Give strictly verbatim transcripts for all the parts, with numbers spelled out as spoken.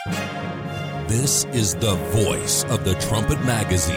This is the voice of the Trumpet Magazine.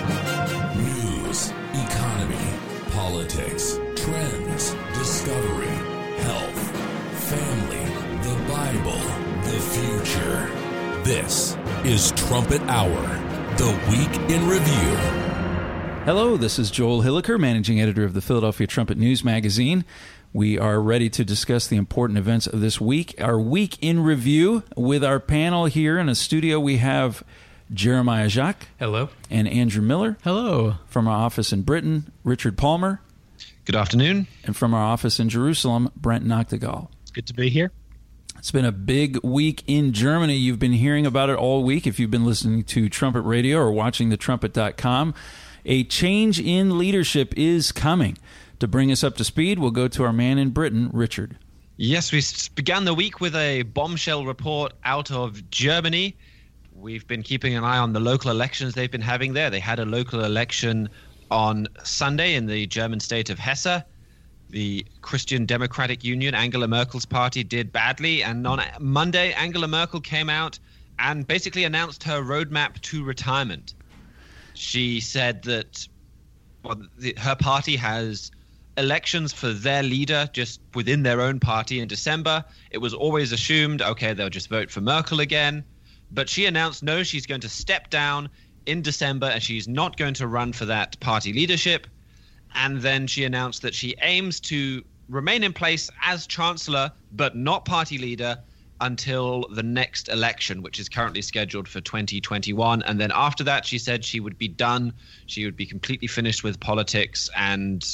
News, economy, politics, trends, discovery, health, family, the Bible, the future. This is Trumpet Hour, the Week in Review. Hello, this is Joel Hilliker, managing editor of the Philadelphia Trumpet News Magazine. We are ready to discuss the important events of this week. Our Week in Review with our panel here in a studio. We have Jeremiah Jacques. Hello. And Andrew Miller. Hello. From our office in Britain, Richard Palmer. Good afternoon. And from our office in Jerusalem, Brent Noctegal. Good to be here. It's been a big week in Germany. You've been hearing about it all week if you've been listening to Trumpet Radio or watching the trumpet dot com. A change in leadership is coming. To bring us up to speed, we'll go to our man in Britain, Richard. Yes, we began the week with a bombshell report out of Germany. We've been keeping an eye on the local elections they've been having there. They had a local election on Sunday in the German state of Hesse. The Christian Democratic Union, Angela Merkel's party, did badly. And on Monday, Angela Merkel came out and basically announced her roadmap to retirement. She said that well, the, her party has elections for their leader just within their own party in December. It was always assumed, okay, they'll just vote for Merkel again. But she announced, no, she's going to step down in December and she's not going to run for that party leadership. And then she announced that she aims to remain in place as chancellor, but not party leader, until the next election, which is currently scheduled for twenty twenty-one. And then after that, she said she would be done. She would be completely finished with politics and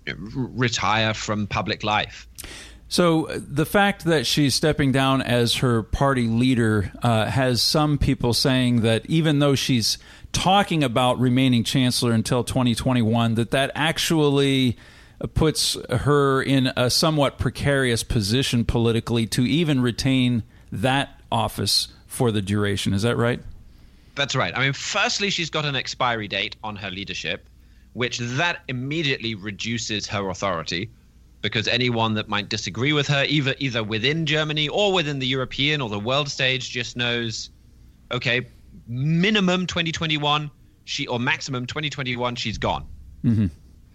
retire from public life. So the fact that she's stepping down as her party leader uh, has some people saying that even though she's talking about remaining chancellor until twenty twenty-one, that that actually puts her in a somewhat precarious position politically to even retain that office for the duration. Is that right? That's right. I mean, firstly, she's got an expiry date on her leadership, which that immediately reduces her authority, because anyone that might disagree with her, either either within Germany or within the European or the world stage, just knows, okay, minimum twenty twenty-one, she or maximum twenty twenty-one, she's gone. Mm-hmm.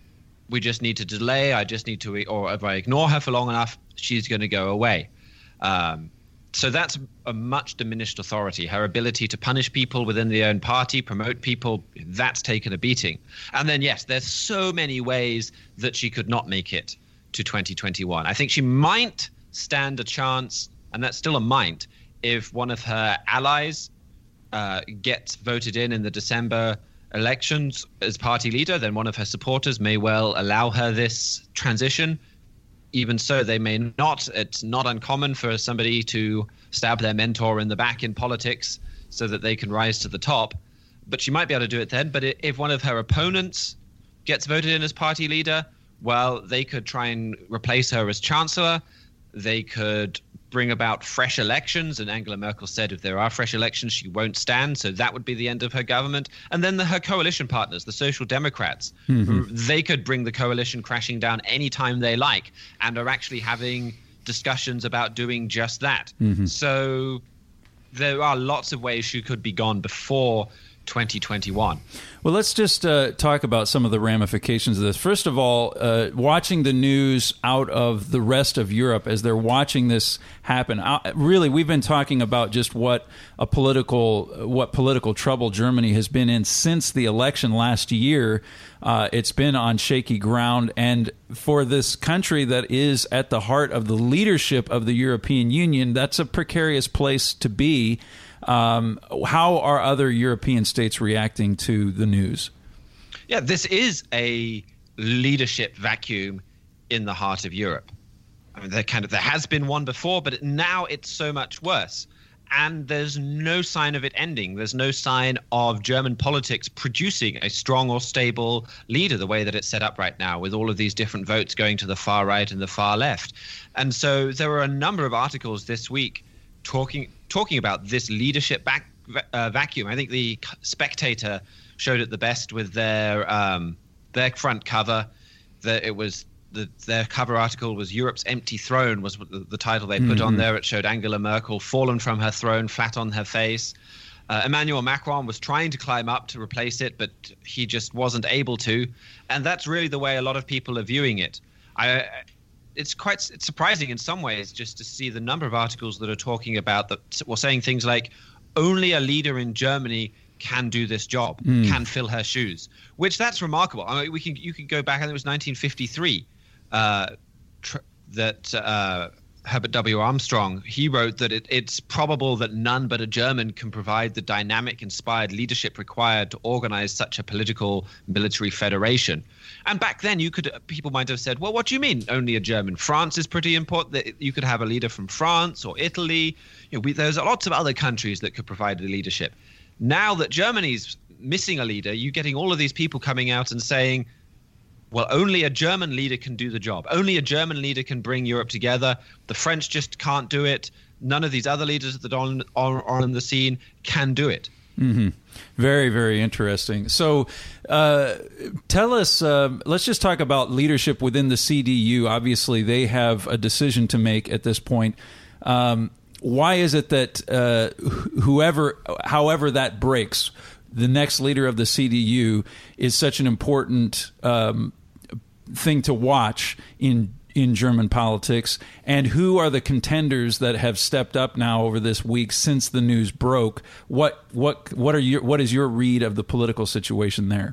We just need to delay. I just need to, or if I ignore her for long enough, she's going to go away. Um, so that's a much diminished authority. Her ability to punish people within their own party, promote people, that's taken a beating. And then, yes, there's so many ways that she could not make it to twenty twenty-one. I think she might stand a chance, and that's still a might, if one of her allies uh, gets voted in in the December elections as party leader, then one of her supporters may well allow her this transition. Even so, they may not. It's not uncommon for somebody to stab their mentor in the back in politics so that they can rise to the top. But she might be able to do it then. But if one of her opponents gets voted in as party leader, well, they could try and replace her as chancellor. They could bring about fresh elections. And Angela Merkel said if there are fresh elections, she won't stand. So that would be the end of her government. And then the, her coalition partners, the Social Democrats, mm-hmm. they could bring the coalition crashing down anytime they like and are actually having discussions about doing just that. Mm-hmm. So there are lots of ways she could be gone before twenty twenty-one. Well, let's just uh, talk about some of the ramifications of this. First of all, uh, watching the news out of the rest of Europe as they're watching this happen. Uh, really, we've been talking about just what a political, what political trouble Germany has been in since the election last year. Uh, it's been on shaky ground, and for this country that is at the heart of the leadership of the European Union, that's a precarious place to be. Um, how are other European states reacting to the news? Yeah, this is a leadership vacuum in the heart of Europe. I mean, there kind of there has been one before, but now it's so much worse. And there's no sign of it ending. There's no sign of German politics producing a strong or stable leader the way that it's set up right now, with all of these different votes going to the far right and the far left. And so there were a number of articles this week talking talking about this leadership back, uh, vacuum. I think the Spectator showed it the best with their um, their front cover. That it was the, their cover article was Europe's Empty Throne was the, the title they put mm-hmm. on there. It showed Angela Merkel fallen from her throne, flat on her face. Uh, Emmanuel Macron was trying to climb up to replace it, but he just wasn't able to. And that's really the way a lot of people are viewing it. I, it's quite it's surprising in some ways just to see the number of articles that are talking about that, or saying things like, only a leader in Germany can do this job, mm. can fill her shoes, which that's remarkable. I mean, we can you can go back, I think it was nineteen fifty-three, uh, tr- that uh, Herbert W. Armstrong, he wrote that it, it's probable that none but a German can provide the dynamic, inspired leadership required to organize such a political military federation. And back then, you could people might have said, well, what do you mean only a German? France is pretty important. You could have a leader from France or Italy. You know, we, there's lots of other countries that could provide the leadership. Now that Germany's missing a leader, you're getting all of these people coming out and saying, well, only a German leader can do the job. Only a German leader can bring Europe together. The French just can't do it. None of these other leaders that are on, are, are on the scene can do it. Mm-hmm. Very, very interesting. So uh, tell us, uh, let's just talk about leadership within the C D U. Obviously, they have a decision to make at this point. Um, why is it that uh, whoever, however that breaks, the next leader of the C D U is such an important um, thing to watch in in German politics, and who are the contenders that have stepped up now over this week since the news broke? What what what are your what is your read of the political situation there?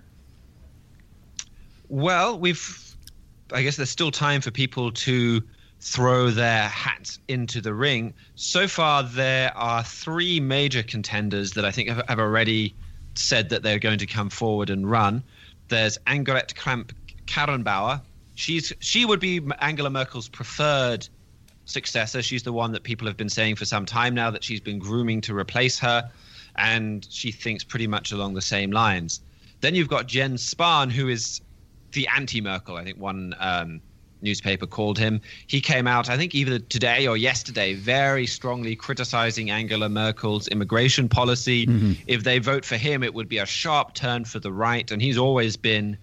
Well, we've I guess there's still time for people to throw their hats into the ring. So far, there are three major contenders that I think have, have already said that they're going to come forward and run. There's Annegret Kramp-Karrenbauer. She's she would be Angela Merkel's preferred successor. She's the one that people have been saying for some time now that she's been grooming to replace her, and she thinks pretty much along the same lines. Then you've got Jens Spahn, who is the anti-Merkel. I think one um, newspaper called him. He came out, I think either today or yesterday, very strongly criticizing Angela Merkel's immigration policy. Mm-hmm. If they vote for him, it would be a sharp turn for the right, and he's always been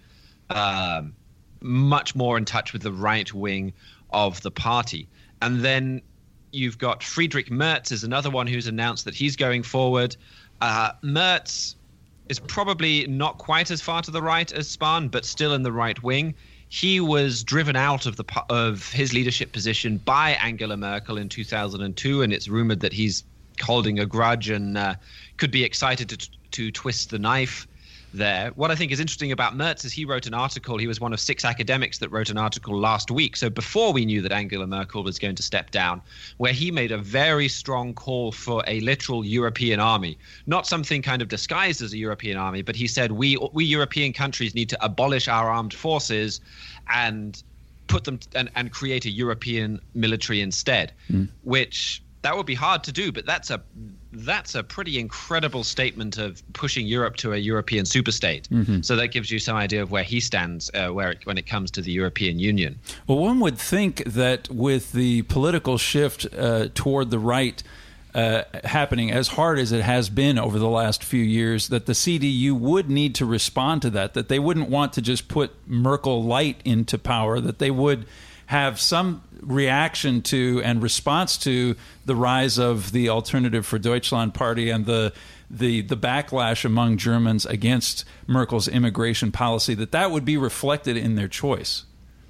Um, much more in touch with the right wing of the party. And then you've got Friedrich Merz is another one who's announced that he's going forward. Uh, Merz is probably not quite as far to the right as Spahn, but still in the right wing. He was driven out of the of his leadership position by Angela Merkel in two thousand two, and it's rumored that he's holding a grudge and uh, could be excited to to twist the knife there. What I think is interesting about Merz is he wrote an article. He was one of six academics that wrote an article last week, so before we knew that Angela Merkel was going to step down, where he made a very strong call for a literal European army, not something kind of disguised as a European army, but he said we we European countries need to abolish our armed forces and put them and, and create a European military instead, mm. which that would be hard to do, but that's a that's a pretty incredible statement of pushing Europe to a European superstate. Mm-hmm. So that gives you some idea of where he stands uh, where it, when it comes to the European Union. Well, one would think that with the political shift uh, toward the right uh, happening as hard as it has been over the last few years, that the C D U would need to respond to that, that they wouldn't want to just put Merkel light into power, that they would have some reaction to and response to the rise of the Alternative for Deutschland party and the the the backlash among Germans against Merkel's immigration policy, that that would be reflected in their choice.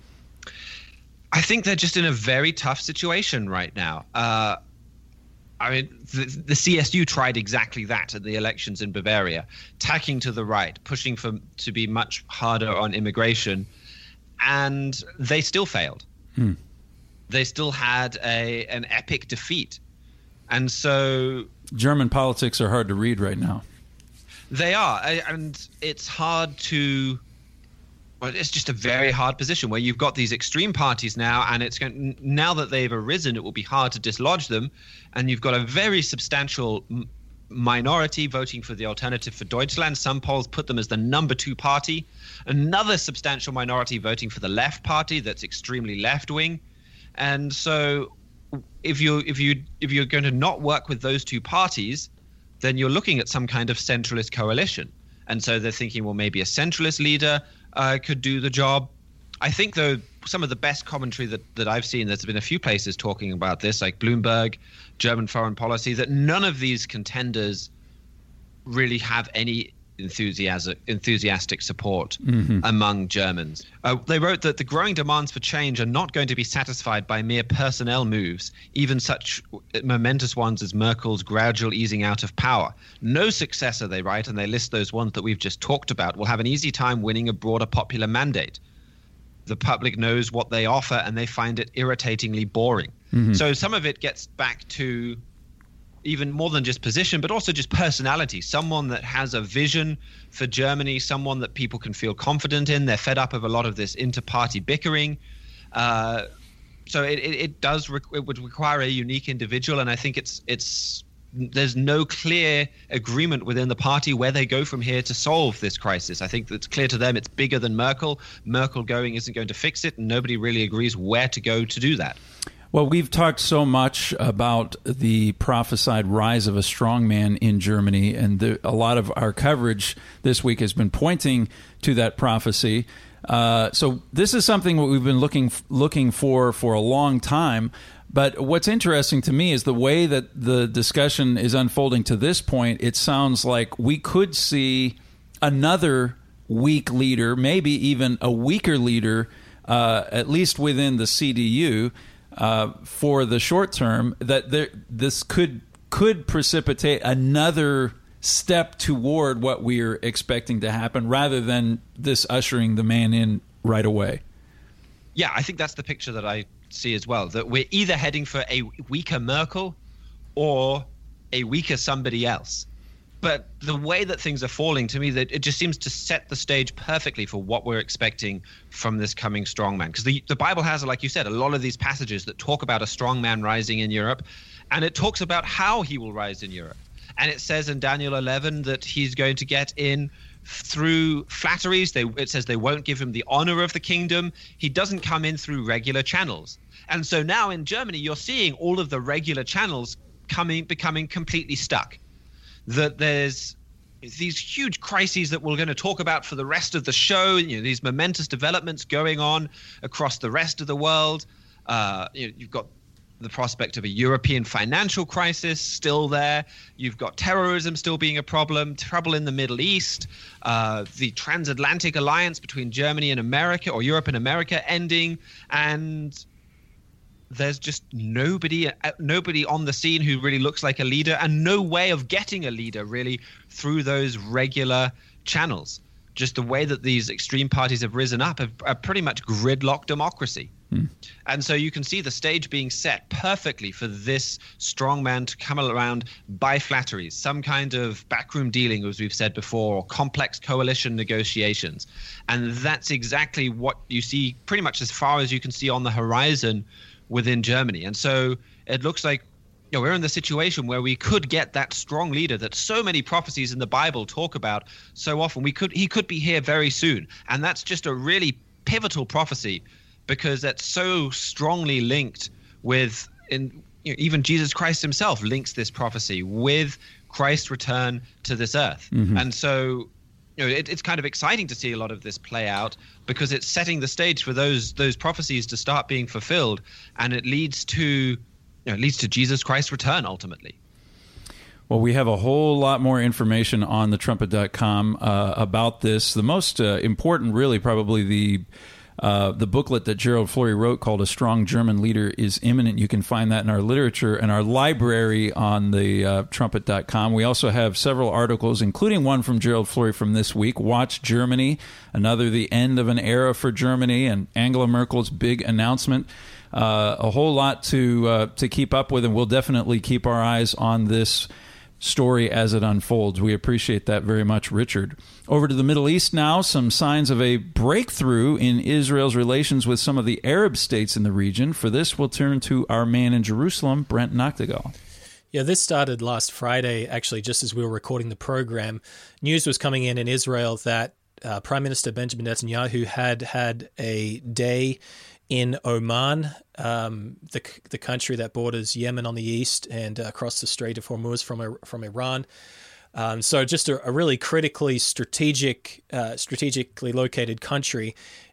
I think they're just in a very tough situation right now. Uh, I mean, the, the C S U tried exactly that at the elections in Bavaria, tacking to the right, pushing for to be much harder on immigration, and they still failed. Hmm. They still had a an epic defeat. And so German politics are hard to read right now. They are. And it's hard to well, it's just a very hard position where you've got these extreme parties now, and it's going now that they've arisen, it will be hard to dislodge them. And you've got a very substantial m- minority voting for the Alternative for Deutschland. Some polls put them as the number two party. Another substantial minority voting for the left party that's extremely left-wing. And so if you if you if you're going to not work with those two parties, then you're looking at some kind of centralist coalition. And so they're thinking, well, maybe a centralist leader uh, could do the job. I think, though, some of the best commentary that, that I've seen. There's been a few places talking about this, like Bloomberg, German Foreign Policy, that none of these contenders really have any enthusiastic, enthusiastic support mm-hmm. among Germans. Uh, they wrote that the growing demands for change are not going to be satisfied by mere personnel moves, even such momentous ones as Merkel's gradual easing out of power. No successor, they write, and they list those ones that we've just talked about, will have an easy time winning a broader popular mandate. The public knows what they offer, and they find it irritatingly boring. Mm-hmm. So some of it gets back to even more than just position, but also just personality. Someone that has a vision for Germany, someone that people can feel confident in. They're fed up of a lot of this inter-party bickering. Uh, so it, it, it does re- it would require a unique individual, and I think it's it's there's no clear agreement within the party where they go from here to solve this crisis. I think it's clear to them it's bigger than Merkel. Merkel going isn't going to fix it, and nobody really agrees where to go to do that. Well, we've talked so much about the prophesied rise of a strongman in Germany, and the, a lot of our coverage this week has been pointing to that prophecy. Uh, so this is something that we've been looking looking for for a long time. But what's interesting to me is the way that the discussion is unfolding to this point. It sounds like we could see another weak leader, maybe even a weaker leader, uh, at least within the C D U. Uh, for the short term, that there, this could could precipitate another step toward what we're expecting to happen, rather than this ushering the man in right away. Yeah, I think that's the picture that I see as well. That we're either heading for a weaker Merkel or a weaker somebody else. But the way that things are falling, to me, that it just seems to set the stage perfectly for what we're expecting from this coming strongman. Because the, the Bible has, like you said, a lot of these passages that talk about a strongman rising in Europe, and it talks about how he will rise in Europe. And it says in Daniel eleven that he's going to get in through flatteries. They, it says they won't give him the honor of the kingdom. He doesn't come in through regular channels. And so now in Germany, you're seeing all of the regular channels coming becoming completely stuck. That there's these huge crises that we're going to talk about for the rest of the show, you know, these momentous developments going on across the rest of the world. Uh, you know, you've got the prospect of a European financial crisis still there. You've got terrorism still being a problem, trouble in the Middle East, uh, the transatlantic alliance between Germany and America, or Europe and America, ending, and there's just nobody nobody on the scene who really looks like a leader, and no way of getting a leader really through those regular channels. Just the way that these extreme parties have risen up have, are pretty much gridlock democracy. Hmm. And so you can see the stage being set perfectly for this strongman to come around by flatteries, some kind of backroom dealing, as we've said before, or complex coalition negotiations. And that's exactly what you see pretty much as far as you can see on the horizon within Germany. And so it looks like, you know, we're in the situation where we could get that strong leader that so many prophecies in the Bible talk about so often. We could he could be here very soon. And that's just a really pivotal prophecy, because that's so strongly linked with, in you know, even Jesus Christ himself links this prophecy with Christ's return to this earth. Mm-hmm. And so you know, it, it's kind of exciting to see a lot of this play out, because it's setting the stage for those those prophecies to start being fulfilled, and it leads to you know, it leads to Jesus Christ's return ultimately. Well, we have a whole lot more information on the trumpet dot com uh, about this. The most uh, important, really, probably the Uh, the booklet that Gerald Flurry wrote called A Strong German Leader is Imminent. You can find that in our literature and our library on the uh, trumpet dot com. We also have several articles, including one from Gerald Flurry from this week, Watch Germany, another The End of an Era for Germany, and Angela Merkel's big announcement. Uh, a whole lot to uh, to keep up with, and we'll definitely keep our eyes on this story as it unfolds. We appreciate that very much, Richard. Over to the Middle East now, some signs of a breakthrough in Israel's relations with some of the Arab states in the region. For this, we'll turn to our man in Jerusalem, Brent Noctegal. Yeah, this started last Friday, actually, just as we were recording the program. News was coming in in Israel that uh, Prime Minister Benjamin Netanyahu had had a day in Oman, um, the the country that borders Yemen on the east and uh, across the Strait of Hormuz from from Iran. Um, so just a, a really critically strategic, uh, strategically located country.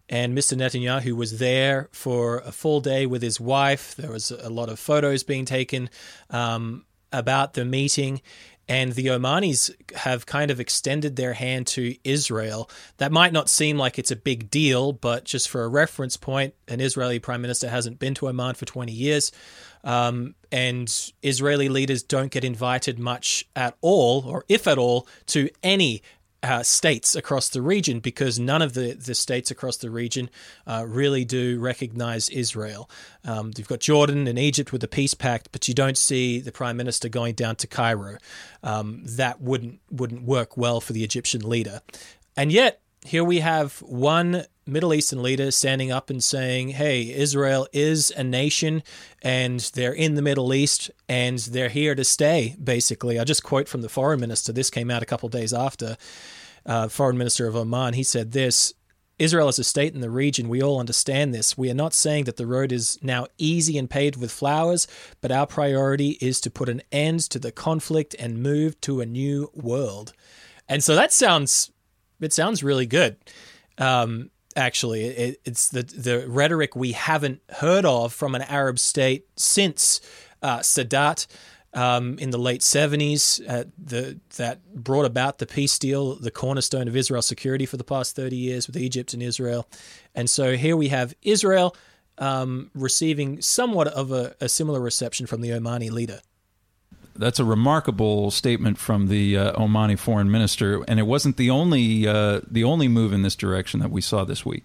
And Mister Netanyahu was there for a full day with his wife. There was a lot of photos being taken um, about the meeting. And the Omanis have kind of extended their hand to Israel. That might not seem like it's a big deal, but just for a reference point, an Israeli prime minister hasn't been to Oman for twenty years. Um, and Israeli leaders don't get invited much at all, or if at all, to any uh, states across the region, because none of the, the states across the region uh, really do recognize Israel. Um, you've got Jordan and Egypt with the peace pact, but you don't see the prime minister going down to Cairo. Um, that wouldn't wouldn't work well for the Egyptian leader. And yet, here we have one Middle Eastern leader standing up and saying, hey, Israel is a nation and they're in the Middle East and they're here to stay, basically. I'll just quote from the foreign minister. This came out a couple of days after. Uh, foreign minister of Oman, he said this: Israel is a state in the region. We all understand this. We are not saying that the road is now easy and paved with flowers, but our priority is to put an end to the conflict and move to a new world. And so that sounds, it sounds really good. Um, Actually, it, it's the the rhetoric we haven't heard of from an Arab state since uh, Sadat um, in the late seventies, uh, the that brought about the peace deal, the cornerstone of Israel's security for the past thirty years with Egypt and Israel. And so here we have Israel um, receiving somewhat of a, a similar reception from the Omani leader. That's a remarkable statement from the uh, Omani foreign minister, and it wasn't the only uh, the only move in this direction that we saw this week.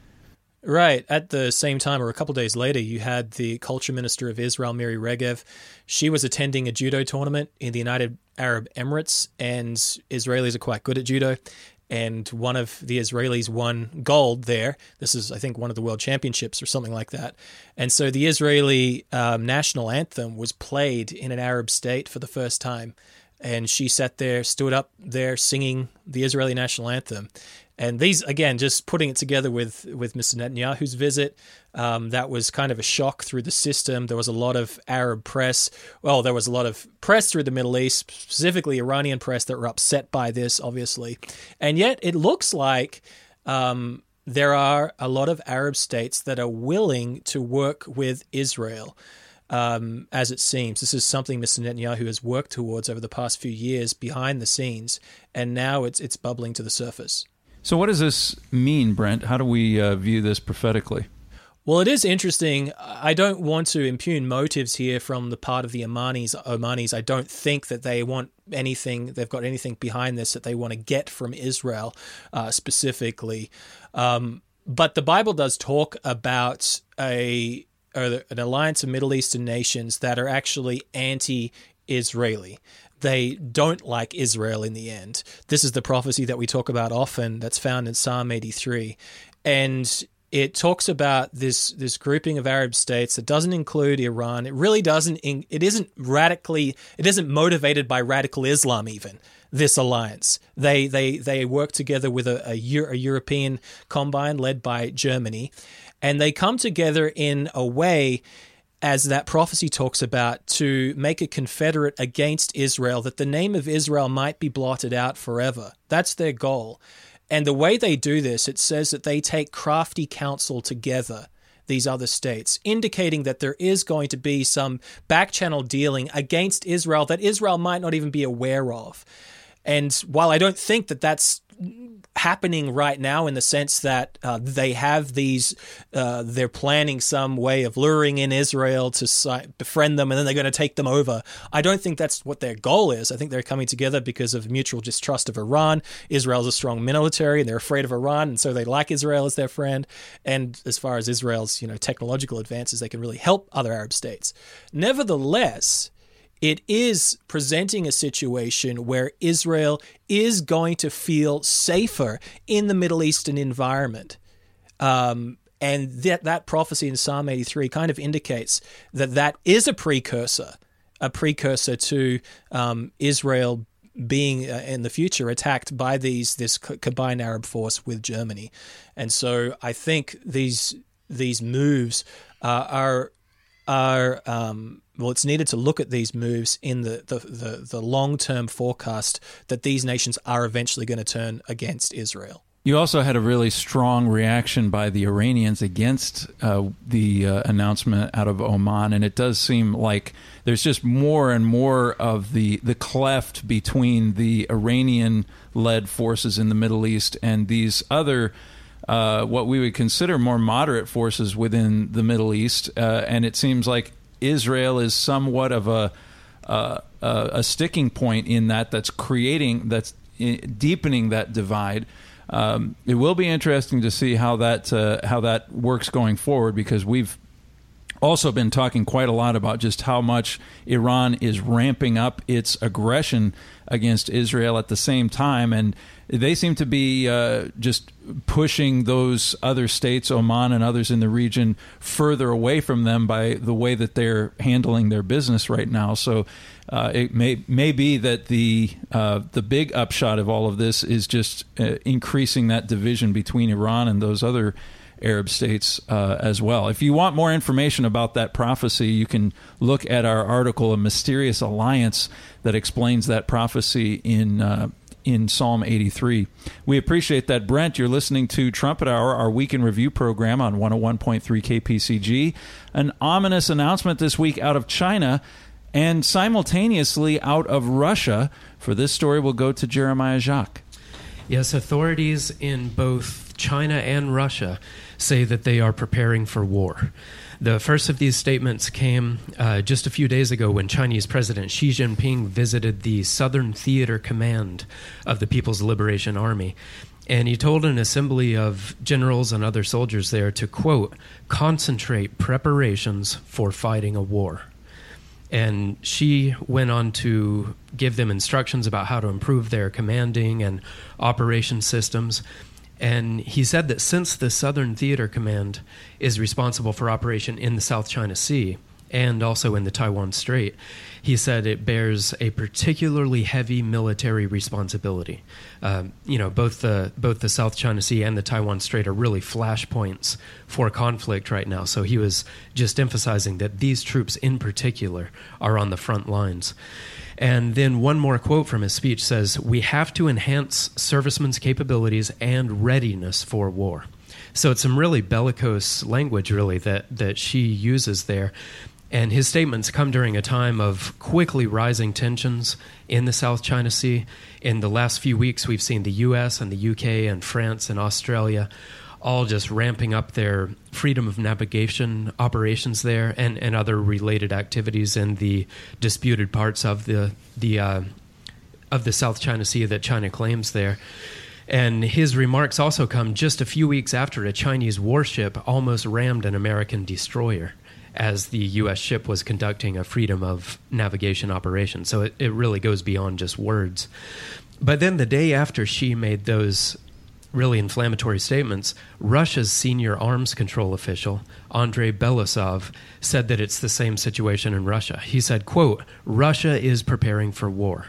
Right. At the same time, or a couple days later, you had the culture minister of Israel, Miri Regev. She was attending a judo tournament in the United Arab Emirates, and Israelis are quite good at judo. And one of the Israelis won gold there. This is, I think, one of the world championships or something like that. And so the Israeli um, national anthem was played in an Arab state for the first time. And she sat there, stood up there singing the Israeli national anthem. And these, again, just putting it together with, with Mister Netanyahu's visit, um, that was kind of a shock through the system. There was a lot of Arab press. Well, there was a lot of press through the Middle East, specifically Iranian press, that were upset by this, obviously. And yet it looks like um, there are a lot of Arab states that are willing to work with Israel. Um, as it seems. This is something Mister Netanyahu has worked towards over the past few years behind the scenes, and now it's it's bubbling to the surface. So what does this mean, Brent? How do we uh, view this prophetically? Well, it is interesting. I don't want to impugn motives here from the part of the Omanis. Omanis. I don't think that they want anything, they've got anything behind this that they want to get from Israel uh, specifically. Um, but the Bible does talk about a or an alliance of Middle Eastern nations that are actually anti-Israeli. They don't like Israel in the end. This is the prophecy that we talk about often that's found in Psalm eighty-three. And it talks about this this grouping of Arab states that doesn't include Iran. It really doesn't, it isn't radically, it isn't motivated by radical Islam even, this alliance. They they they work together with a, a, Euro, a European combine led by Germany. And they come together in a way, as that prophecy talks about, to make a confederate against Israel, that the name of Israel might be blotted out forever. That's their goal. And the way they do this, it says that they take crafty counsel together, these other states, indicating that there is going to be some back-channel dealing against Israel that Israel might not even be aware of. And while I don't think that that's happening right now in the sense that uh, they have these, uh, they're planning some way of luring in Israel to si- befriend them and then they're going to take them over. I don't think that's what their goal is. I think they're coming together because of mutual distrust of Iran. Israel's a strong military and they're afraid of Iran, and so they like Israel as their friend. And as far as Israel's, you know, technological advances, they can really help other Arab states. Nevertheless, it is presenting a situation where Israel is going to feel safer in the Middle Eastern environment. Um, and that, that prophecy in Psalm eighty-three kind of indicates that that is a precursor, a precursor to um, Israel being uh, in the future attacked by these this combined Arab force with Germany. And so I think these these moves uh, are are um, well, it's needed to look at these moves in the, the, the, the long-term forecast that these nations are eventually going to turn against Israel. You also had a really strong reaction by the Iranians against uh, the uh, announcement out of Oman, and it does seem like there's just more and more of the, the cleft between the Iranian-led forces in the Middle East and these other, uh, what we would consider more moderate forces within the Middle East, uh, and it seems like Israel is somewhat of a, uh, a sticking point in that that's creating, that's deepening that divide. Um, it will be interesting to see how that uh, how that works going forward, because we've also been talking quite a lot about just how much Iran is ramping up its aggression against Israel at the same time, and they seem to be uh, just pushing those other states, Oman and others in the region, further away from them by the way that they're handling their business right now. So uh, it may may be that the uh, the big upshot of all of this is just uh, increasing that division between Iran and those other Arab states uh, as well. If you want more information about that prophecy, you can look at our article, A Mysterious Alliance, that explains that prophecy in uh, in Psalm eighty-three. We appreciate that, Brent. You're listening to Trumpet Hour, our week in review program on one oh one point three K P C G. An ominous announcement this week out of China and simultaneously out of Russia. For this story, we'll go to Jeremiah Jacques. Yes, authorities in both China and Russia say that they are preparing for war. The first of these statements came uh, just a few days ago when Chinese President Xi Jinping visited the Southern Theater Command of the People's Liberation Army. And he told an assembly of generals and other soldiers there to, quote, concentrate preparations for fighting a war. And Xi went on to give them instructions about how to improve their commanding and operation systems. And he said that since the Southern Theater Command is responsible for operation in the South China Sea and also in the Taiwan Strait, he said it bears a particularly heavy military responsibility. Um, you know, both the both the South China Sea and the Taiwan Strait are really flashpoints for conflict right now. So he was just emphasizing that these troops in particular are on the front lines. And then one more quote from his speech says, we have to enhance servicemen's capabilities and readiness for war. So it's some really bellicose language, really, that, that Xi uses there. And his statements come during a time of quickly rising tensions in the South China Sea. In the last few weeks, we've seen the U S and the U K and France and Australia all just ramping up their freedom of navigation operations there and, and other related activities in the disputed parts of the the uh, of the South China Sea that China claims there. And his remarks also come just a few weeks after a Chinese warship almost rammed an American destroyer as the U S ship was conducting a freedom of navigation operation. So it, it really goes beyond just words. But then the day after Xi made those really inflammatory statements, Russia's senior arms control official, Andrei Belousov, said that it's the same situation in Russia. He said, quote, Russia is preparing for war.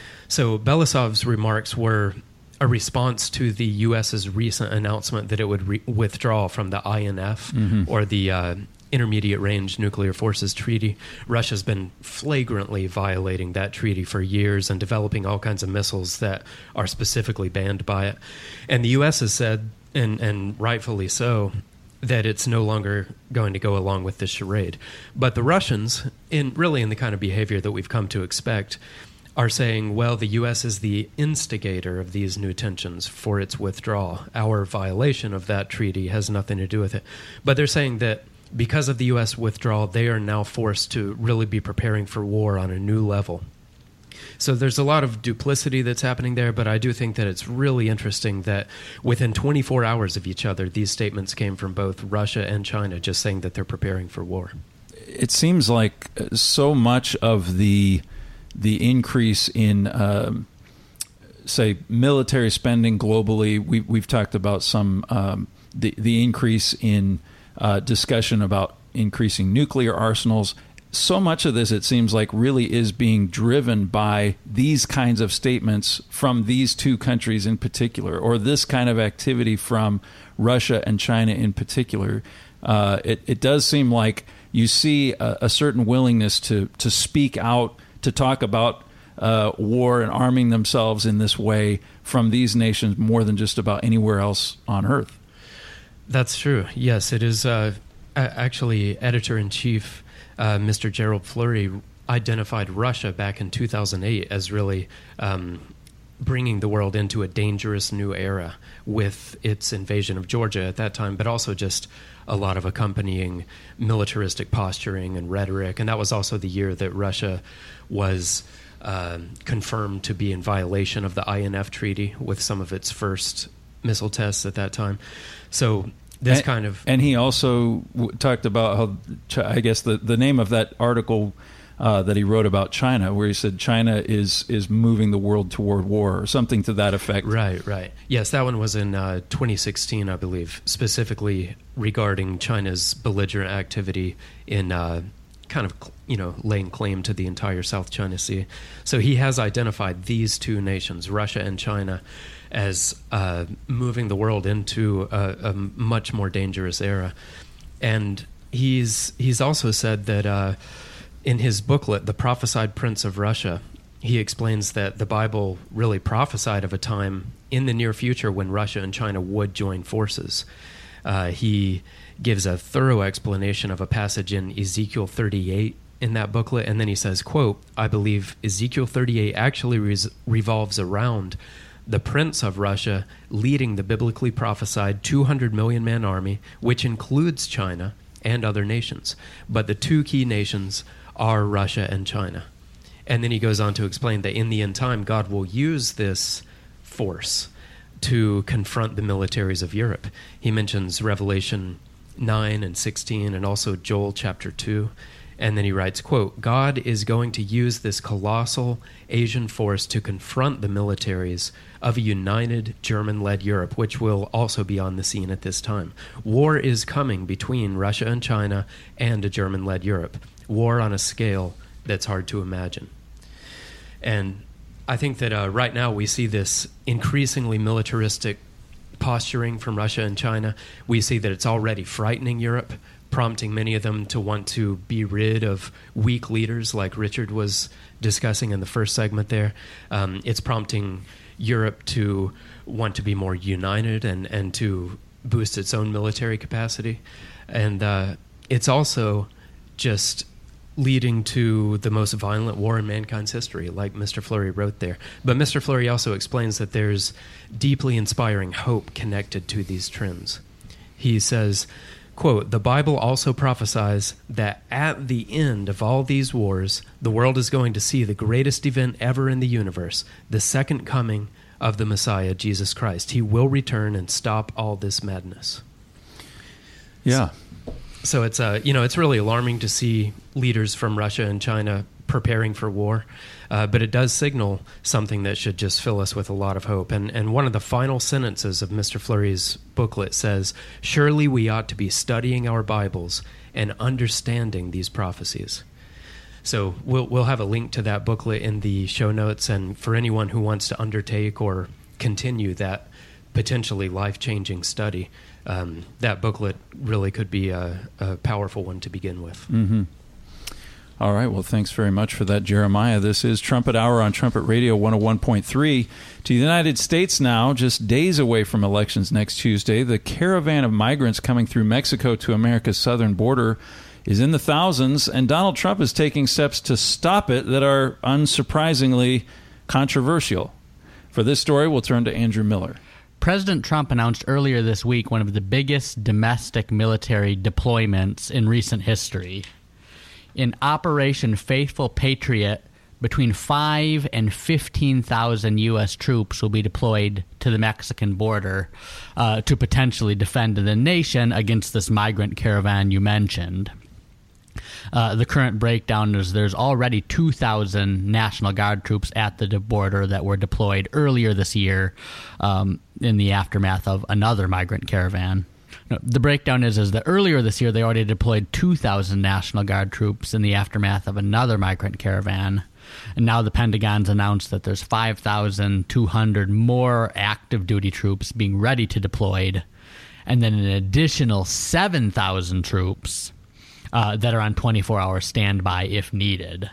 So Belousov's remarks were a response to the U S's recent announcement that it would re- withdraw from the I N F, mm-hmm. or the uh, Intermediate Range Nuclear Forces Treaty. Russia's been flagrantly violating that treaty for years and developing all kinds of missiles that are specifically banned by it. And the U S has said, and, and rightfully so, that it's no longer going to go along with this charade. But the Russians, in really in the kind of behavior that we've come to expect, are saying, well, the U S is the instigator of these new tensions for its withdrawal. Our violation of that treaty has nothing to do with it. But they're saying that because of the U S withdrawal, they are now forced to really be preparing for war on a new level. So there's a lot of duplicity that's happening there, but I do think that it's really interesting that within twenty-four hours of each other, these statements came from both Russia and China, just saying that they're preparing for war. It seems like so much of the the increase in, um, say, military spending globally, we, we've talked about some um, the the increase in Uh, discussion about increasing nuclear arsenals. So much of this, it seems like, really is being driven by these kinds of statements from these two countries in particular, or this kind of activity from Russia and China in particular. Uh, it, it does seem like you see a, a certain willingness to, to speak out, to talk about uh, war and arming themselves in this way from these nations more than just about anywhere else on Earth. That's true. Yes, it is. Uh, actually, Editor-in-Chief uh, Mister Gerald Flurry identified Russia back in two thousand eight as really um, bringing the world into a dangerous new era with its invasion of Georgia at that time, but also just a lot of accompanying militaristic posturing and rhetoric. And that was also the year that Russia was uh, confirmed to be in violation of the I N F treaty with some of its first missile tests at that time. So this and, kind of... And he also w- talked about how, I guess the, the name of that article uh, that he wrote about China, where he said China is is moving the world toward war, or something to that effect. Right, right. Yes, that one was in uh, twenty sixteen, I believe, specifically regarding China's belligerent activity in uh, kind of, you know, laying claim to the entire South China Sea. So he has identified these two nations, Russia and China, as uh, moving the world into a, a much more dangerous era. And he's he's also said that uh, in his booklet, The Prophesied Prince of Russia, he explains that the Bible really prophesied of a time in the near future when Russia and China would join forces. Uh, he gives a thorough explanation of a passage in Ezekiel thirty-eight in that booklet, and then he says, quote, "I believe Ezekiel thirty-eight actually res- revolves around the prince of Russia leading the biblically prophesied two hundred million man army, which includes China and other nations. But the two key nations are Russia and China." And then he goes on to explain that in the end time, God will use this force to confront the militaries of Europe. He mentions Revelation nine and sixteen and also Joel chapter two. And then he writes, quote, "God is going to use this colossal Asian force to confront the militaries of a united German-led Europe, which will also be on the scene at this time. War is coming between Russia and China and a German-led Europe. War on a scale that's hard to imagine." And I think that uh, right now we see this increasingly militaristic posturing from Russia and China. We see that it's already frightening Europe, prompting many of them to want to be rid of weak leaders like Richard was discussing in the first segment there. Um, it's prompting Europe to want to be more united and, and to boost its own military capacity. And uh, it's also just leading to the most violent war in mankind's history, like Mister Flurry wrote there. But Mister Flurry also explains that there's deeply inspiring hope connected to these trends. He says, quote, "The Bible also prophesies that at the end of all these wars, the world is going to see the greatest event ever in the universe, the second coming of the Messiah, Jesus Christ. He will return and stop all this madness." Yeah. So it's uh, you know, it's really alarming to see leaders from Russia and China preparing for war, uh, but it does signal something that should just fill us with a lot of hope. And and one of the final sentences of Mister Flurry's booklet says, "Surely we ought to be studying our Bibles and understanding these prophecies." So we'll we'll have a link to that booklet in the show notes, and for anyone who wants to undertake or continue that potentially life-changing study, um, that booklet really could be a, a powerful one to begin with. Mm-hmm. All right. Well, thanks very much for that, Jeremiah. This is Trumpet Hour on Trumpet Radio one oh one point three. To the United States now, just days away from elections next Tuesday, the caravan of migrants coming through Mexico to America's southern border is in the thousands, and Donald Trump is taking steps to stop it that are unsurprisingly controversial. For this story, we'll turn to Andrew Miller. President Trump announced earlier this week one of the biggest domestic military deployments in recent history. In Operation Faithful Patriot, between five and fifteen thousand U S troops will be deployed to the Mexican border uh, to potentially defend the nation against this migrant caravan you mentioned. Uh, the current breakdown is there's already two thousand National Guard troops at the border that were deployed earlier this year um, in the aftermath of another migrant caravan. No, the breakdown is, is that earlier this year they already deployed two thousand National Guard troops in the aftermath of another migrant caravan. And now the Pentagon's announced that there's five thousand two hundred more active duty troops being ready to deploy, and then an additional seven thousand troops uh, that are on twenty-four hour standby if needed.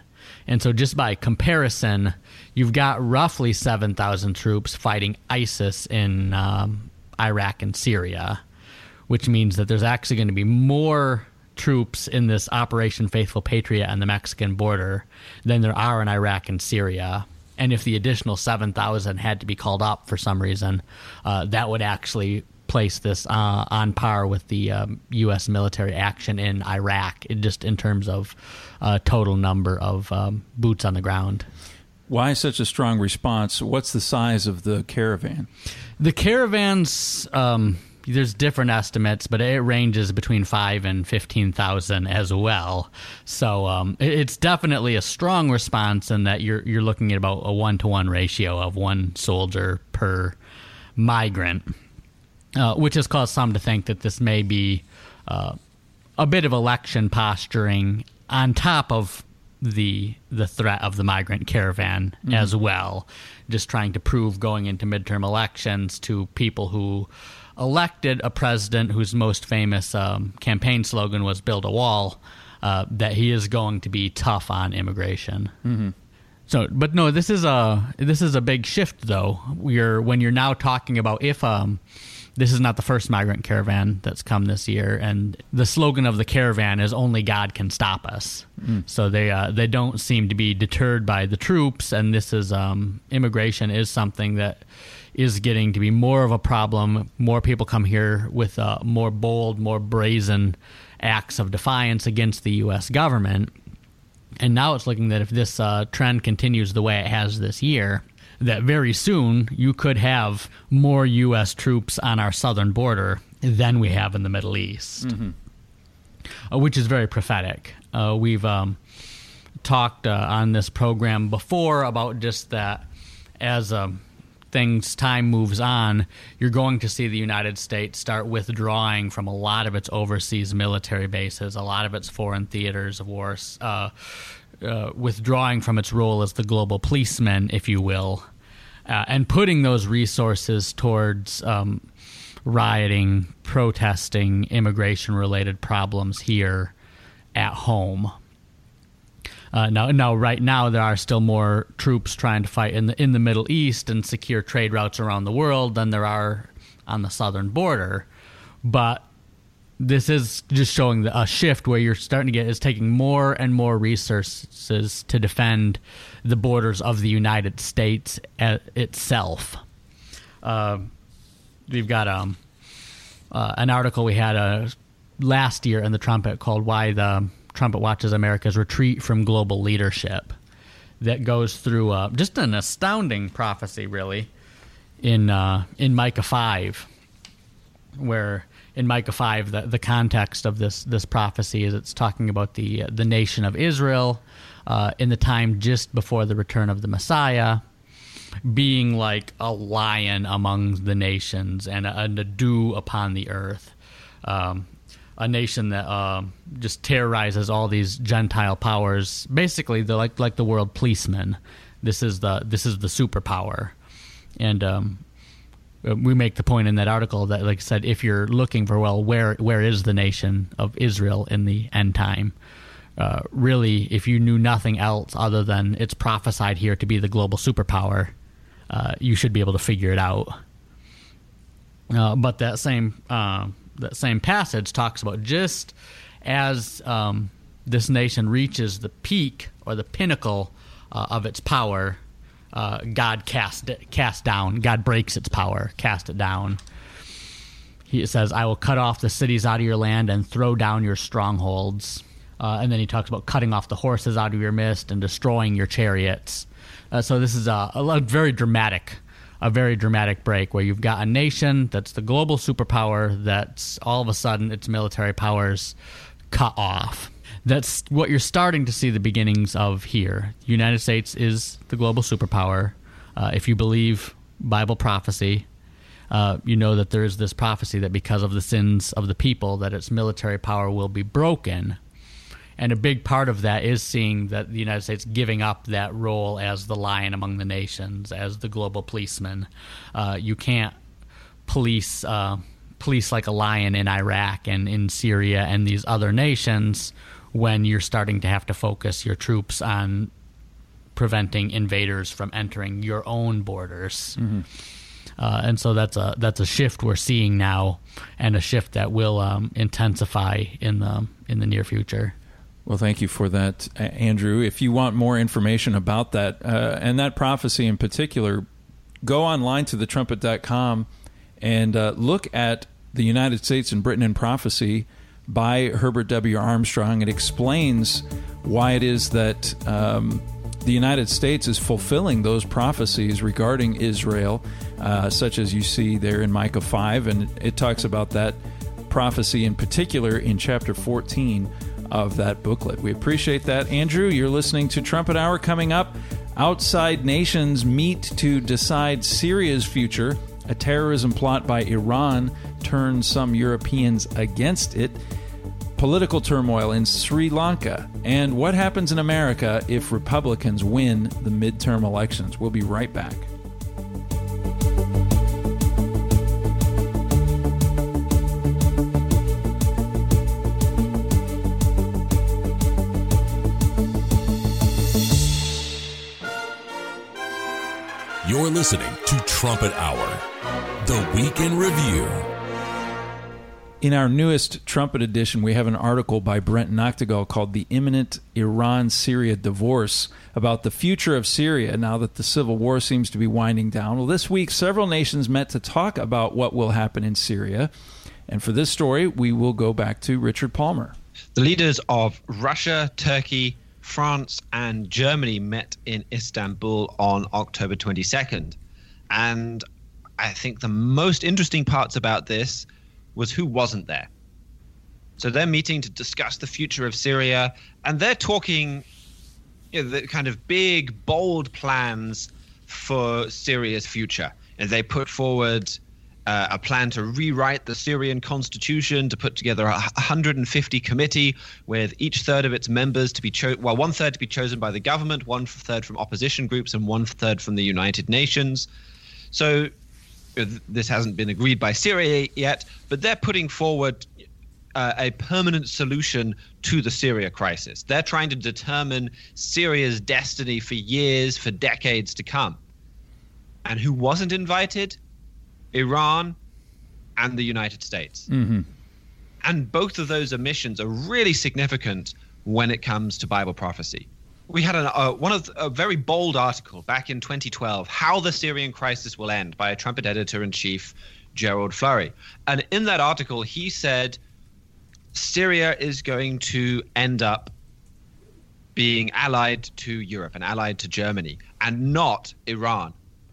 And so just by comparison, you've got roughly seven thousand troops fighting ISIS in um, Iraq and Syria, which means that there's actually going to be more troops in this Operation Faithful Patriot on the Mexican border than there are in Iraq and Syria. And if the additional seven thousand had to be called up for some reason, uh, that would actually place this uh, on par with the um, U S military action in Iraq, just in terms of uh, total number of um, boots on the ground. Why such a strong response? What's the size of the caravan? The caravans, um, there's different estimates, but it ranges between five and fifteen thousand as well. So um, it's definitely a strong response in that you're you're looking at about a one to one ratio of one soldier per migrant. Uh, which has caused some to think that this may be uh, a bit of election posturing on top of the the threat of the migrant caravan mm-hmm. as well, just trying to prove going into midterm elections to people who elected a president whose most famous um, campaign slogan was "Build a Wall," uh, that he is going to be tough on immigration. Mm-hmm. So, but no, this is a this is a big shift, though. We're when you're now talking about if um. This is not the first migrant caravan that's come this year, and the slogan of the caravan is "Only God can stop us." Mm. So they uh, they don't seem to be deterred by the troops, and this is um, immigration is something that is getting to be more of a problem. More people come here with uh, more bold, more brazen acts of defiance against the U S government, and now it's looking that if this uh, trend continues the way it has this year, that very soon you could have more U S troops on our southern border than we have in the Middle East, mm-hmm. uh, which is very prophetic. Uh, we've um, talked uh, on this program before about just that as um, things, time moves on, you're going to see the United States start withdrawing from a lot of its overseas military bases, a lot of its foreign theaters of war, uh, Uh, withdrawing from its role as the global policeman, if you will, uh, and putting those resources towards um, rioting, protesting, immigration-related problems here at home. Uh, now, now, right now, there are still more troops trying to fight in the in the Middle East and secure trade routes around the world than there are on the southern border, but this is just showing the, a shift where you're starting to get is taking more and more resources to defend the borders of the United States a, itself. Uh, we've got um, uh, an article we had uh, last year in the Trumpet called "Why the Trumpet Watches America's Retreat from Global Leadership," that goes through uh, just an astounding prophecy, really, in uh, in Micah five, where in Micah five, the, the context of this this prophecy is it's talking about the the nation of Israel uh, in the time just before the return of the Messiah, being like a lion among the nations and a, and a dew upon the earth, um, a nation that uh, just terrorizes all these Gentile powers. Basically, they're like like the world policemen. This is the this is the superpower, and um, we make the point in that article that, like I said, if you're looking for, well, where where is the nation of Israel in the end time? Uh, really, if you knew nothing else other than it's prophesied here to be the global superpower, uh, you should be able to figure it out. Uh, but that same uh, that same passage talks about just as um, this nation reaches the peak or the pinnacle uh, of its power, Uh, God cast it, cast down. God breaks its power, cast it down. He says, "I will cut off the cities out of your land and throw down your strongholds." Uh, and then he talks about cutting off the horses out of your midst and destroying your chariots. Uh, so this is a, a very dramatic, a very dramatic break where you've got a nation that's the global superpower that's all of a sudden its military powers cut off. That's what you're starting to see the beginnings of here. The United States is the global superpower. Uh, if you believe Bible prophecy, uh, you know that there is this prophecy that because of the sins of the people, that its military power will be broken. And a big part of that is seeing that the United States giving up that role as the lion among the nations, as the global policeman. Uh, you can't police uh, police like a lion in Iraq and in Syria and these other nations when you're starting to have to focus your troops on preventing invaders from entering your own borders. Mm-hmm. Uh, and so that's a that's a shift we're seeing now, and a shift that will um, intensify in the in the near future. Well, thank you for that, Andrew. If you want more information about that uh, and that prophecy in particular, go online to the trumpet dot com and uh, look at The United States and Britain in Prophecy by Herbert W. Armstrong. It explains why it is that um, the United States is fulfilling those prophecies regarding Israel, uh, such as you see there in Micah five, and it talks about that prophecy in particular in chapter fourteen of that booklet. We appreciate that. Andrew, you're listening to Trumpet Hour. Coming up, outside nations meet to decide Syria's future. A terrorism plot by Iran turns some Europeans against it. Political turmoil in Sri Lanka. And what happens in America if Republicans win the midterm elections? We'll be right back. You're listening to Trumpet Hour, the Week in Review. In our newest Trumpet edition, we have an article by Brent Noctegal called The Imminent Iran-Syria Divorce, about the future of Syria now that the civil war seems to be winding down. Well, this week, several nations met to talk about what will happen in Syria. And for this story, we will go back to Richard Palmer. The leaders of Russia, Turkey, France, and Germany met in Istanbul on October twenty-second. And I think the most interesting parts about this was who wasn't there. So they're meeting to discuss the future of Syria, and they're talking, you know, the kind of big, bold plans for Syria's future. And they put forward uh, a plan to rewrite the Syrian constitution, to put together a one hundred fifty committee with each third of its members to be cho- well, one third to be chosen by the government, one third from opposition groups, and one third from the United Nations. So this hasn't been agreed by Syria yet, but they're putting forward uh, a permanent solution to the Syria crisis. They're trying to determine Syria's destiny for years, for decades to come. And who wasn't invited? Iran and the United States. Mm-hmm. And both of those omissions are really significant when it comes to Bible prophecy. We had an, uh, one of the, a very bold article back in twenty twelve, How the Syrian Crisis Will End, by a Trumpet editor-in-chief, Gerald Flurry. And in that article, he said Syria is going to end up being allied to Europe and allied to Germany, and not Iran.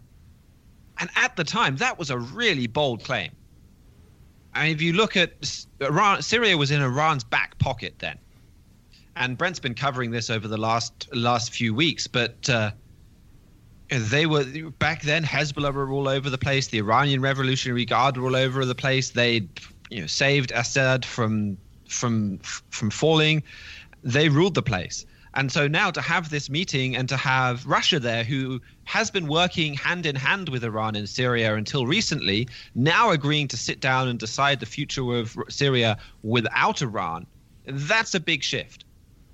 And at the time, that was a really bold claim. I mean, if you look at Iran, Syria was in Iran's back pocket then. And Brent's been covering this over the last last few weeks, but uh, they were back then. Hezbollah were all over the place. The Iranian Revolutionary Guard were all over the place. They, you know, saved Assad from from from falling. They ruled the place. And so now to have this meeting and to have Russia there, who has been working hand in hand with Iran in Syria until recently, now agreeing to sit down and decide the future of Syria without Iran, that's a big shift.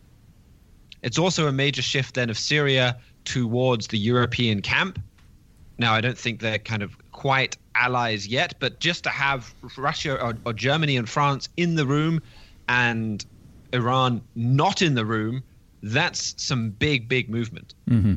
It's also a major shift then of Syria towards the European camp. Now, I don't think they're kind of quite allies yet, but just to have Russia or, or Germany and France in the room and Iran not in the room, that's some big, big movement. Mm-hmm.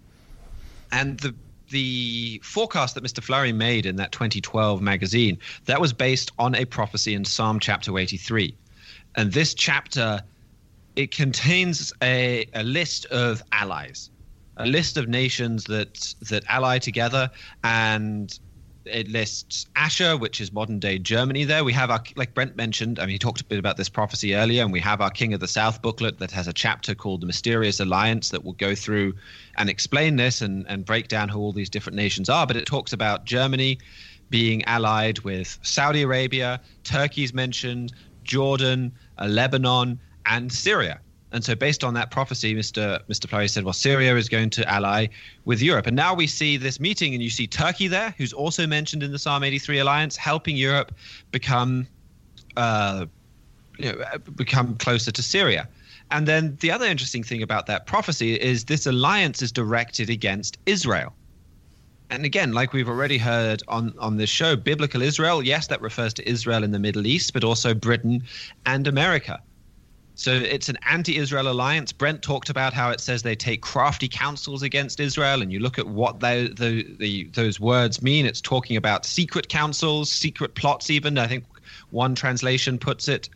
And the the forecast that Mister Flurry made in that twenty twelve magazine, that was based on a prophecy in Psalm chapter eighty-three. And this chapter, it contains a, a list of allies, a list of nations that that ally together, and it lists Asher, which is modern day Germany there. We have our, like Brent mentioned, I mean, he talked a bit about this prophecy earlier, and we have our King of the South booklet that has a chapter called The Mysterious Alliance that will go through and explain this and, and break down who all these different nations are. But it talks about Germany being allied with Saudi Arabia, Turkey's mentioned, Jordan, uh, Lebanon, and Syria. And so based on that prophecy, Mister Mister Flurry said, well, Syria is going to ally with Europe. And now we see this meeting, and you see Turkey there, who's also mentioned in the Psalm eighty-three alliance, helping Europe become uh, you know, become closer to Syria. And then the other interesting thing about that prophecy is this alliance is directed against Israel. And again, like we've already heard on, on this show, biblical Israel, yes, that refers to Israel in the Middle East, but also Britain and America. So it's an anti-Israel alliance. Brent talked about how it says they take crafty counsels against Israel, and you look at what they, the, the, those words mean. It's talking about secret counsels, secret plots even, I think one translation puts it.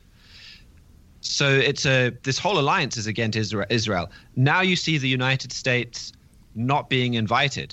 So it's a this whole alliance is against Israel. Now you see the United States not being invited.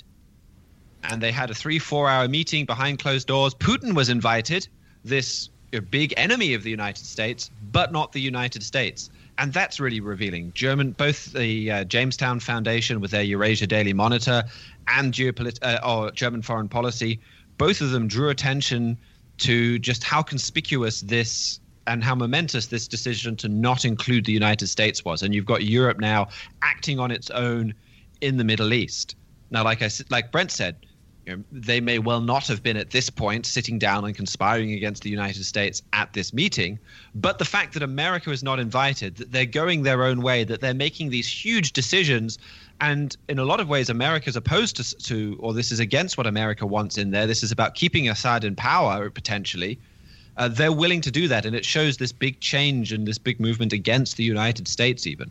And they had a three, four hour meeting behind closed doors. Putin was invited, this big enemy of the United States, but not the United States. And that's really revealing. German, both the uh, Jamestown Foundation with their Eurasia Daily Monitor and Geopolit- uh, or German Foreign Policy, both of them drew attention to just how conspicuous this and how momentous this decision to not include the United States was. And you've got Europe now acting on its own in the Middle East. Now, like I like Brent said, you know, they may well not have been at this point sitting down and conspiring against the United States at this meeting, but the fact that America is not invited, that they're going their own way, that they're making these huge decisions, and in a lot of ways America is opposed to, to or this is against what America wants in there. This is about keeping Assad in power potentially. Uh, they're willing to do that, and it shows this big change and this big movement against the United States even.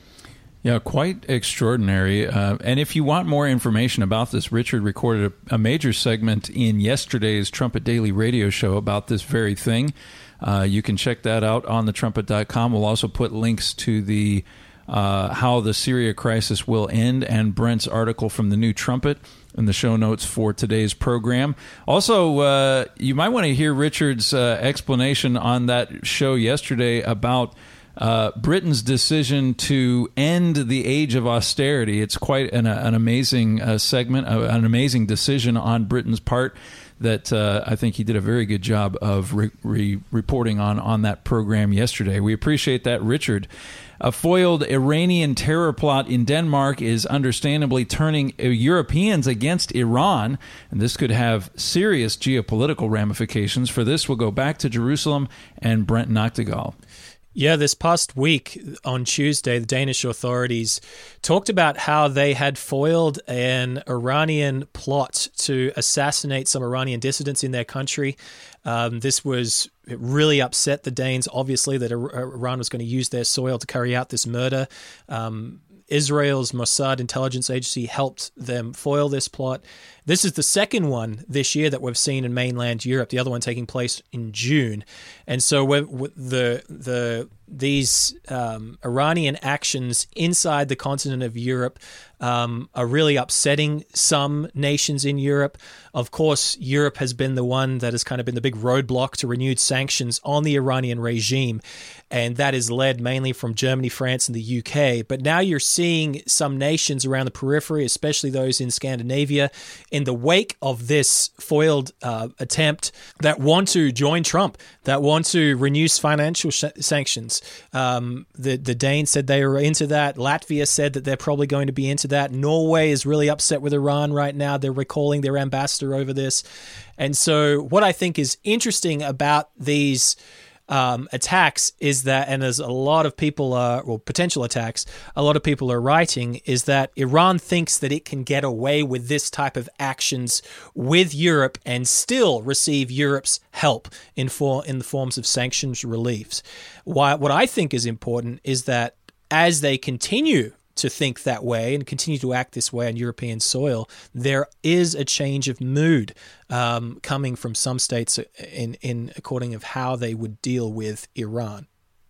Yeah, quite extraordinary. Uh, and if you want more information about this, Richard recorded a, a major segment in yesterday's Trumpet Daily radio show about this very thing. Uh, you can check that out on the trumpet dot com. We'll also put links to the uh, How the Syria Crisis Will End and Brent's article from the New Trumpet in the show notes for today's program. Also, uh, you might want to hear Richard's uh, explanation on that show yesterday about Uh, Britain's decision to end the age of austerity. It's quite an, an amazing uh, segment, uh, an amazing decision on Britain's part that uh, I think he did a very good job of re- re- reporting on on that program yesterday. We appreciate that, Richard. A foiled Iranian terror plot in Denmark is understandably turning Europeans against Iran, and this could have serious geopolitical ramifications. For this, we'll go back to Jerusalem and Brent Noctegal. Yeah, this past week on Tuesday, the Danish authorities talked about how they had foiled an Iranian plot to assassinate some Iranian dissidents in their country. Um, this was it really upset the Danes, obviously, that Iran was going to use their soil to carry out this murder. Um, Israel's Mossad intelligence agency helped them foil this plot. This is the second one this year that we've seen in mainland Europe, the other one taking place in June. And so the the these um, Iranian actions inside the continent of Europe um, are really upsetting some nations in Europe. Of course, Europe has been the one that has kind of been the big roadblock to renewed sanctions on the Iranian regime, and that is led mainly from Germany, France, and the U K. But now you're seeing some nations around the periphery, especially those in Scandinavia, in the wake of this foiled uh, attempt, that want to join Trump, that want to reduce financial sh- sanctions. Um, the, the Danes said they were into that. Latvia said that they're probably going to be into that. Norway is really upset with Iran right now. They're recalling their ambassador over this. And so what I think is interesting about these Um, attacks is that, and as a lot of people are, well, potential attacks, a lot of people are writing, is that Iran thinks that it can get away with this type of actions with Europe and still receive Europe's help in for in the forms of sanctions reliefs. Why, what I think is important is that as they continue to think that way and continue to act this way on European soil, there is a change of mood um, coming from some states in, in according of how they would deal with Iran.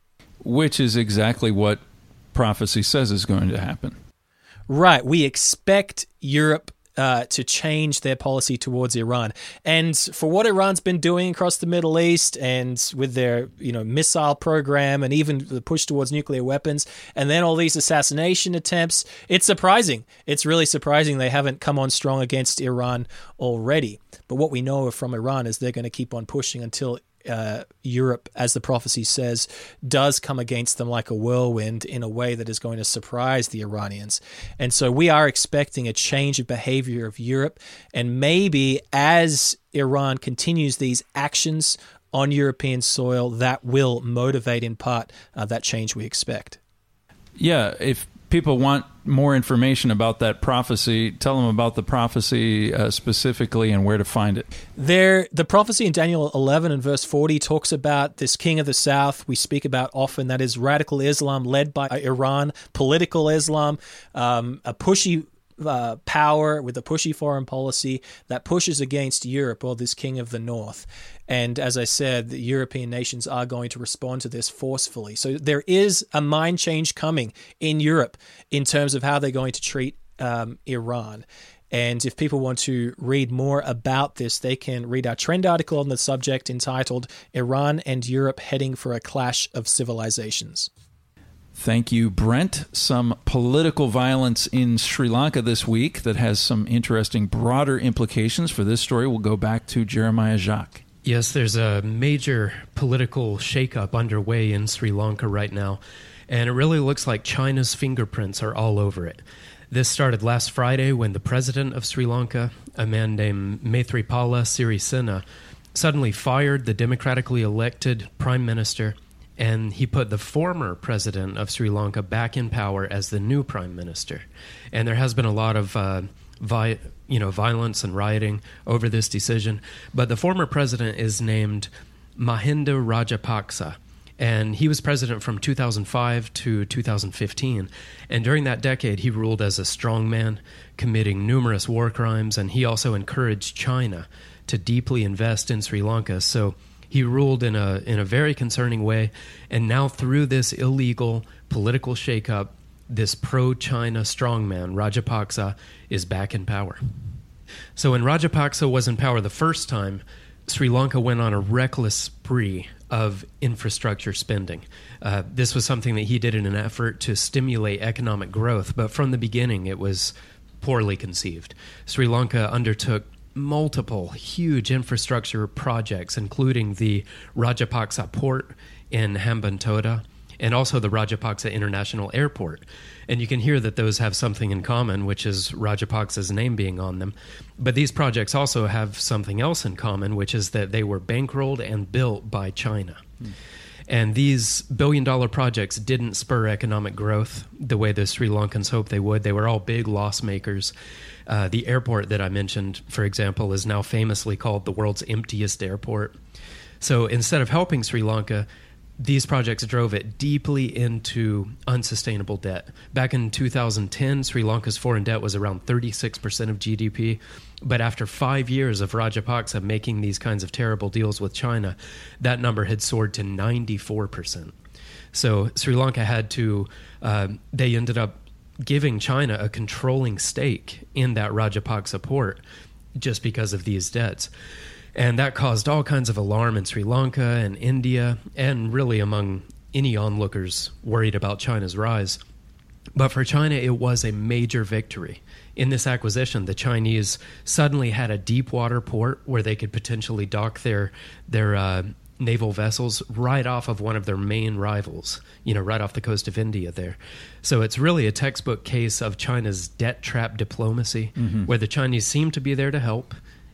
Which is exactly what prophecy says is going to happen. Right. We expect Europe Uh, to change their policy towards Iran. And for what Iran's been doing across the Middle East and with their, you know, missile program and even the push towards nuclear weapons, and then all these assassination attempts, it's surprising. It's really surprising they haven't come on strong against Iran already. But what we know from Iran is they're going to keep on pushing until Uh, Europe, as the prophecy says, does come against them like a whirlwind in a way that is going to surprise the Iranians. And so we are expecting a change of behavior of Europe. And maybe as Iran continues these actions on European soil, that will motivate in part uh, that change we expect. Yeah, if people want more information about that prophecy, tell them about the prophecy uh, specifically and where to find it. There, the prophecy in Daniel eleven and verse forty talks about this king of the south we speak about often, that is radical Islam led by Iran, political Islam, um, a pushy uh, power with a pushy foreign policy that pushes against Europe, or this king of the north. And as I said, the European nations are going to respond to this forcefully. So there is a mind change coming in Europe in terms of how they're going to treat um, Iran. And if people want to read more about this, they can read our trend article on the subject entitled Iran and Europe Heading for a Clash of Civilizations. Thank you, Brent. Some political violence in Sri Lanka this week that has some interesting broader implications for this story. We'll go back to Jeremiah Jacques. Yes, there's a major political shakeup underway in Sri Lanka right now, and it really looks like China's fingerprints are all over it. This started last Friday when the president of Sri Lanka, a man named Maithripala Sirisena, suddenly fired the democratically elected prime minister, and he put the former president of Sri Lanka back in power as the new prime minister. And there has been a lot of uh, vi- you know, violence and rioting over this decision. But the former president is named Mahinda Rajapaksa, and he was president from two thousand five to two thousand fifteen. And during that decade, he ruled as a strongman, committing numerous war crimes, and he also encouraged China to deeply invest in Sri Lanka. So he ruled in a in a very concerning way, and now through this illegal political shakeup, this pro-China strongman, Rajapaksa, is back in power. So when Rajapaksa was in power the first time, Sri Lanka went on a reckless spree of infrastructure spending. Uh, this was something that he did in an effort to stimulate economic growth, but from the beginning it was poorly conceived. Sri Lanka undertook multiple huge infrastructure projects, including the Rajapaksa port in Hambantota and also the Rajapaksa International Airport. And you can hear that those have something in common, which is Rajapaksa's name being on them. But these projects also have something else in common, which is that they were bankrolled and built by China. Hmm. And these billion-dollar projects didn't spur economic growth the way the Sri Lankans hoped they would. They were all big loss makers. Uh, the airport that I mentioned, for example, is now famously called the world's emptiest airport. So instead of helping Sri Lanka, these projects drove it deeply into unsustainable debt. Back in two thousand ten, Sri Lanka's foreign debt was around thirty-six percent of G D P. But after five years of Rajapaksa making these kinds of terrible deals with China, that number had soared to ninety-four percent. So Sri Lanka had to, uh, they ended up giving China a controlling stake in that Rajapaksa port just because of these debts. And that caused all kinds of alarm in Sri Lanka and India, and really among any onlookers worried about China's rise. But for China, it was a major victory. In this acquisition, the Chinese suddenly had a deep water port where they could potentially dock their their uh, naval vessels right off of one of their main rivals, you know, right off the coast of India there. So it's really a textbook case of China's debt trap diplomacy, mm-hmm. where the Chinese seem to be there to help,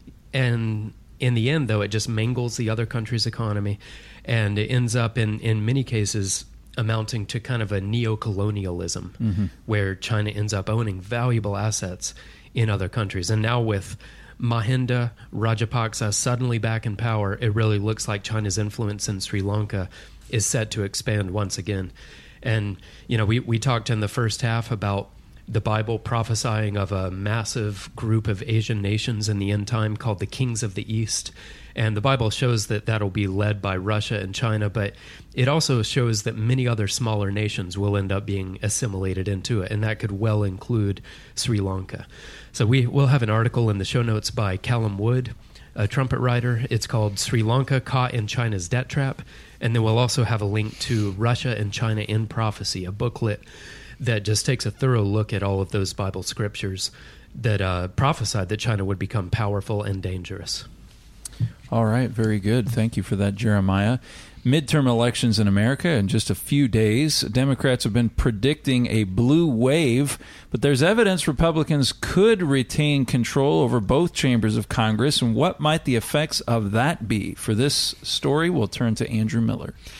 and in the end, though, it just mangles the other country's economy, and it ends up, in, in many cases, amounting to kind of a neo-colonialism, mm-hmm. where China ends up owning valuable assets in other countries. And now with Mahinda Rajapaksa suddenly back in power, it really looks like China's influence in Sri Lanka is set to expand once again. And, you know, we, we talked in the first half about the Bible prophesying of a massive group of Asian nations in the end time called the Kings of the East. And the Bible shows that that'll be led by Russia and China, but it also shows that many other smaller nations will end up being assimilated into it, and that could well include Sri Lanka. So we will have an article in the show notes by Callum Wood, a trumpet writer. It's called Sri Lanka Caught in China's Debt Trap. And then we'll also have a link to Russia and China in Prophecy, a booklet that just takes a thorough look at all of those Bible scriptures that uh, prophesied that China would become powerful and dangerous. All right, very good. Thank you for that, Jeremiah. Midterm elections in America in just a few days. Democrats have been predicting a blue wave, but there's evidence Republicans could retain control over both chambers of Congress. And what might the effects of that be? For this story, we'll turn to Andrew Miller.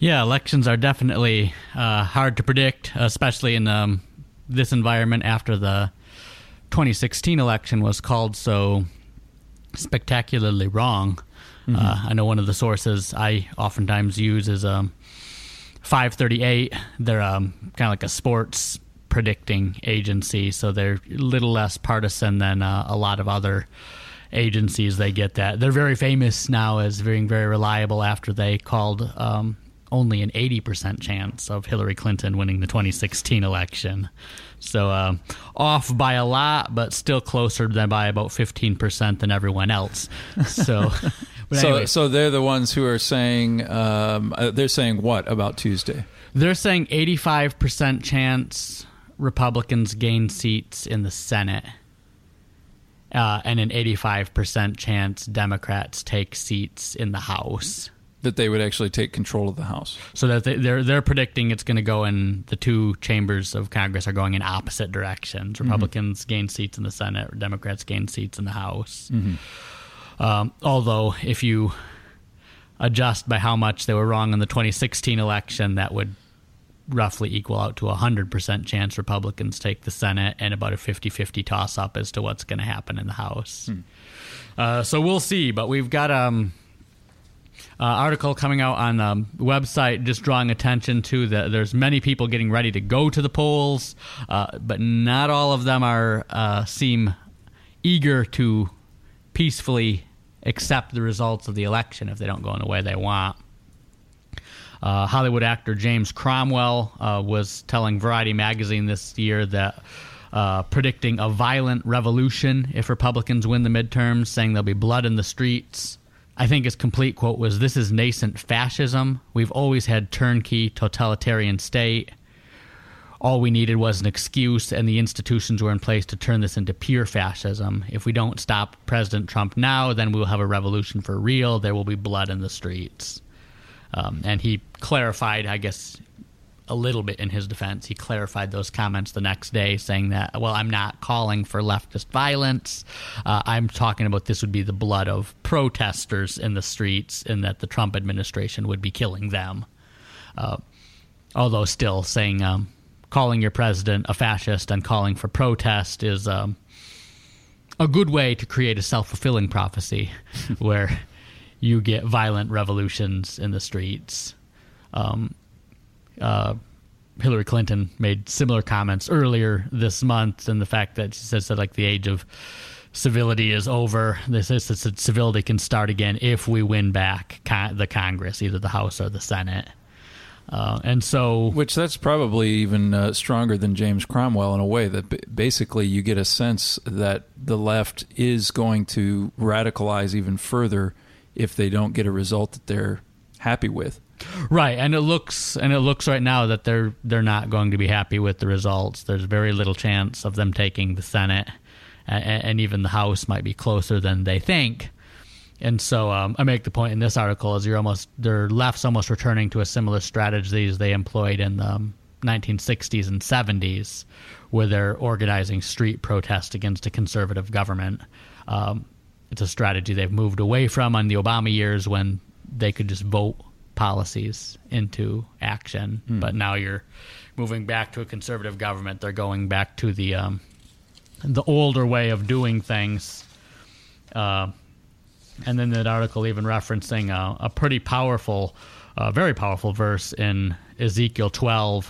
Yeah, elections are definitely uh, hard to predict, especially in um, this environment after the twenty sixteen election was called so spectacularly wrong. Mm-hmm. Uh, I know one of the sources I oftentimes use is um, five thirty-eight. They're um, kind of like a sports predicting agency, so they're a little less partisan than uh, a lot of other agencies. They get that. They're very famous now as being very reliable after they called um, only an eighty percent chance of Hillary Clinton winning the twenty sixteen election. So uh, off by a lot, but still closer than by about fifteen percent than everyone else. So, but so, anyway. so they're the ones who are saying, um, uh, they're saying what about Tuesday? They're saying eighty-five percent chance Republicans gain seats in the Senate, uh, and an eighty-five percent chance Democrats take seats in the House. That they would actually take control of the House. So that they, they're they're predicting it's going to go in, the two chambers of Congress are going in opposite directions. Republicans mm-hmm. gain seats in the Senate, Democrats gain seats in the House. Mm-hmm. Um, although if you adjust by how much they were wrong in the twenty sixteen election, that would roughly equal out to a one hundred percent chance Republicans take the Senate and about a fifty-fifty toss-up as to what's going to happen in the House. Hmm. Uh, so we'll see, but we've got um, an article coming out on the website just drawing attention to that there's many people getting ready to go to the polls, uh, but not all of them are uh, seem eager to peacefully accept the results of the election if they don't go in the way they want. Uh, Hollywood actor James Cromwell uh, was telling Variety magazine this year that uh, predicting a violent revolution if Republicans win the midterms, saying there'll be blood in the streets. I think his complete quote was, "This is nascent fascism. We've always had turnkey totalitarian state. All we needed was an excuse, and the institutions were in place to turn this into pure fascism. If we don't stop President Trump now, then we will have a revolution for real. There will be blood in the streets." Um, and he clarified, I guess, a little bit in his defense. He clarified those comments the next day, saying that, well, I'm not calling for leftist violence. Uh, I'm talking about this would be the blood of protesters in the streets and that the Trump administration would be killing them. Uh, although still saying um, calling your president a fascist and calling for protest is um, a good way to create a self-fulfilling prophecy where you get violent revolutions in the streets. Um, uh, Hillary Clinton made similar comments earlier this month, and the fact that she says that like the age of civility is over. This is that civility can start again if we win back con- the Congress, either the House or the Senate. Uh, and so, which that's probably even uh, stronger than James Cromwell in a way that b- basically you get a sense that the left is going to radicalize even further if they don't get a result that they're happy with. Right, and it looks and it looks right now that they're they're not going to be happy with the results. There's very little chance of them taking the Senate, and, and even the House might be closer than they think. And so um, I make the point in this article is you're almost their left's almost returning to a similar strategies they employed in the um, nineteen sixties and seventies, where they're organizing street protest against a conservative government. Um, It's a strategy they've moved away from on the Obama years when they could just vote policies into action. Hmm. But now you're moving back to a conservative government. They're going back to the um, the older way of doing things. Uh, and then that article even referencing a, a pretty powerful, uh, very powerful verse in Ezekiel twelve,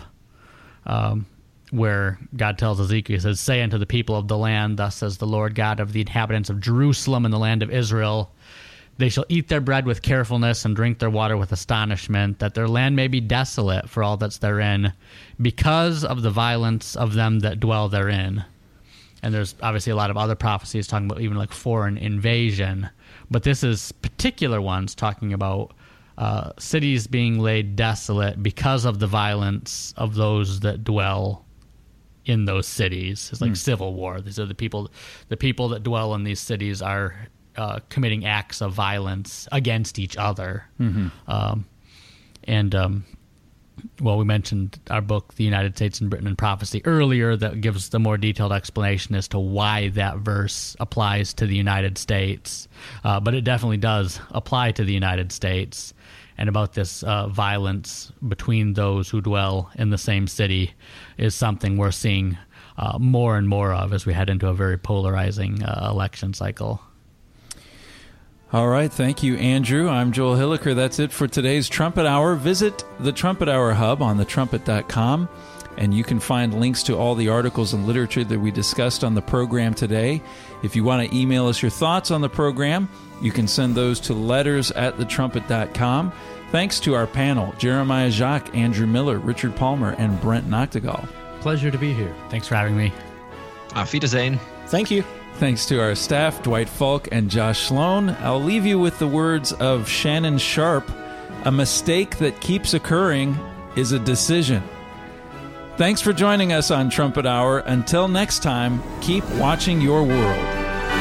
um, where God tells Ezekiel, he says, "Say unto the people of the land, thus says the Lord God of the inhabitants of Jerusalem and the land of Israel, they shall eat their bread with carefulness and drink their water with astonishment, that their land may be desolate for all that's therein, because of the violence of them that dwell therein." And there's obviously a lot of other prophecies talking about even like foreign invasion, but this is particular ones talking about uh, cities being laid desolate because of the violence of those that dwell in those cities. It's like mm. civil war. These are the people, the people that dwell in these cities are uh, committing acts of violence against each other. Mm-hmm. Um, and, um, well, we mentioned our book, The United States and Britain in Prophecy, earlier, that gives the more detailed explanation as to why that verse applies to the United States. Uh, but it definitely does apply to the United States. and about this uh, violence between those who dwell in the same city is something we're seeing uh, more and more of as we head into a very polarizing uh, election cycle. All right. Thank you, Andrew. I'm Joel Hilliker. That's it for today's Trumpet Hour. Visit the Trumpet Hour Hub on the trumpet dot com, and you can find links to all the articles and literature that we discussed on the program today. If you want to email us your thoughts on the program, you can send those to letters at the trumpet dot com. Thanks to our panel, Jeremiah Jacques, Andrew Miller, Richard Palmer, and Brent Noctegal. Pleasure to be here. Thanks for having me. Auf Wiedersehen. Thank you. Thanks to our staff, Dwight Falk and Josh Sloan. I'll leave you with the words of Shannon Sharp: a mistake that keeps occurring is a decision. Thanks for joining us on Trumpet Hour. Until next time, keep watching your world.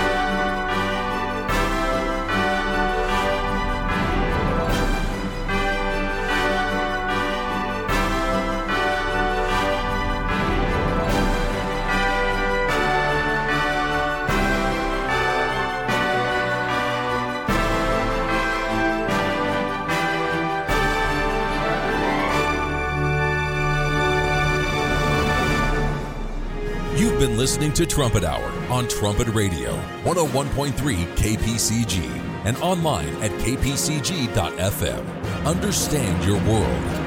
You've been listening to Trumpet Hour on Trumpet Radio, one oh one point three K P C G, and online at k p c g dot f m. Understand your world.